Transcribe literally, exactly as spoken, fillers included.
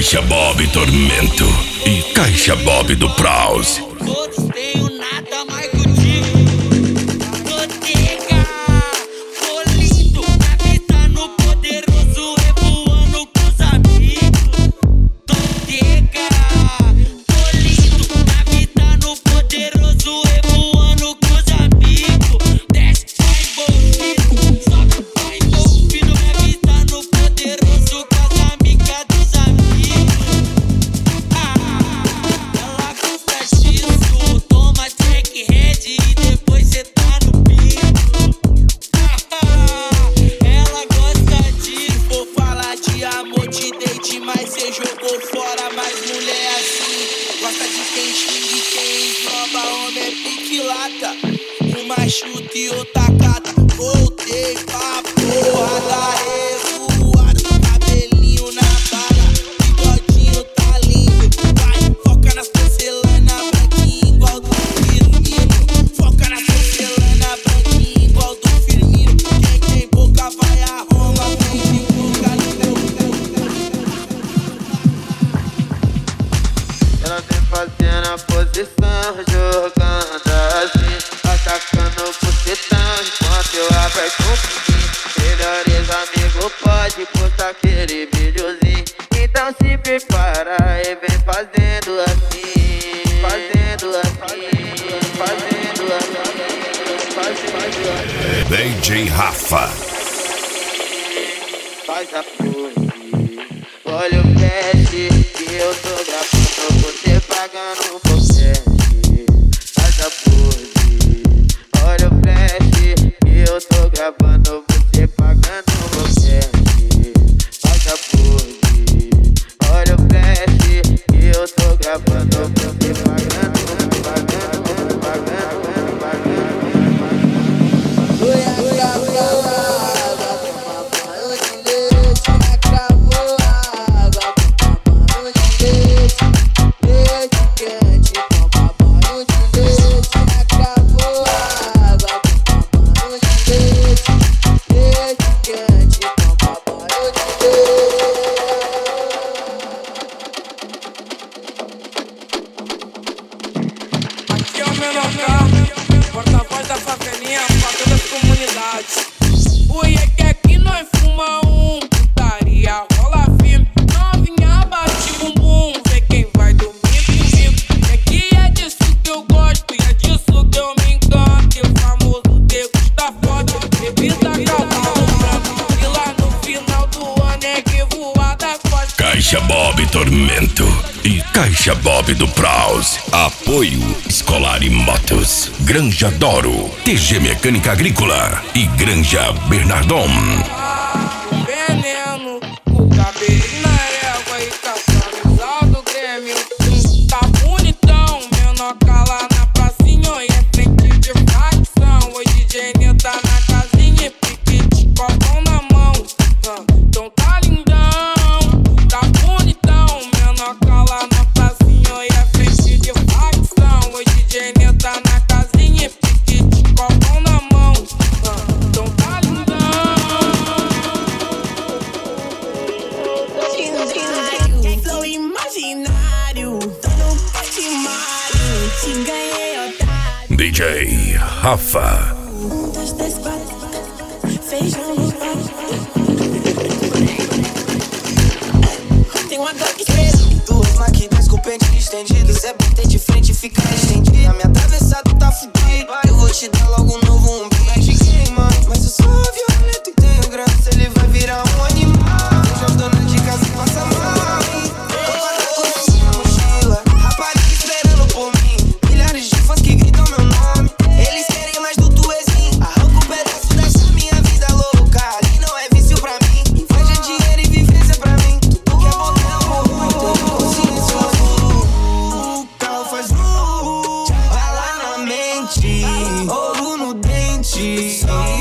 Caixa Bob Tormento e Caixa Bob do Prause. Todos tenho nada mais contigo. Botega, tô lindo, capitano poderoso, revoando com os amigos. Botega, tô lindo, capitano poderoso, revoando com os amigos. Desce, vai envolvido, sobe, vai envolvido, capitano poderoso com as amigas dos amigos. Ah, ela gosta disso, toma check head e depois cê tá no pico. Ela gosta disso, vou falar de amor, te dei demais, cê jogou fora, mas mulher assim gosta de quem xingue, quem esnoba, homem é pique lata. Uma chuta e outra cata, voltei pra porrada, revoado, cabelinho na bala, bigodinho tá lindo. Vai, foca nas porcelanas branquinho igual do Firmino. Foca nas porcelanas branquinho igual do Firmino. Quem tem boca vai a Roma, quem tem boca Ela vem fazendo a posição, jogando assim, atacando o bucetão, enquanto eu aperto um pouquinho. Melhores amigos pode postar aquele videozinho. Então se prepara e vem fazendo assim, fazendo assim, fazendo assim, fazendo assim. D J Rafa. Faz a pose, olha o flash que eu tô gravando, você pagando por flash. Faz a pose, olha o flash que eu tô gravando, você pagando por flash. Faz a pose, olha o flash que eu tô gravando, você pagando, pagando, pagando, pagando, pagando. Aqui é o menor carro, porta-voz da favelinha pra todas as comunidades. O é que aqui nós fuma um, putaria rola firme. Novinha bate bumbum, vê quem vai dormir comigo. E aqui é disso que eu gosto e é disso que eu me encanto. E o famoso degusta forte, bebida cavalo branco. E lá no final do ano é que voada forte. Caixa Bob Tormento e Caixa Bob do Prause. Apoio Escolar e Motos, Granja Doro, T G Mecânica Agrícola e Granja Bernardon. Veneno, o cabelinho na égua e caçando do Grêmio. Tá bonitão, menor cala na pracinha e é frente de facção. Hoje D J Nil tá na casinha e pique de copão na mão. Ah, então tá lindão, tá bonitão, menor cala na pracinha e é frente de facção. Hoje D J Nil tá na casinha e pique de copão na mão. Ah, então tá lindão. Flow imaginário, tô no patimário, te ganhei, otário. D J Rafa. Um, dois, três, quatro, feijão no prato. Tem uma dor que espera. Duas máquinas com pente estendido. Se é bater de frente, fica estendido. A minha atravessada tá fudida. Eu vou te dar logo um novo umbigo. Mas eu sou violento e tenho graça. Ele vai virar um animal. Veja as donas de casa que passa mal. Eu guardo com minha mochila. Rapariga esperando por mim. Milhares de fãs que gritam meu nome. Eles querem mais do tuezinho. Arranca um pedaço dessa minha vida louca. Ali não é vício pra mim. Inveja, dinheiro e vivência pra mim. Tudo que é bom tem amor. Tenho consciência azul. O carro faz uh, bala na mente. Ouro no dente.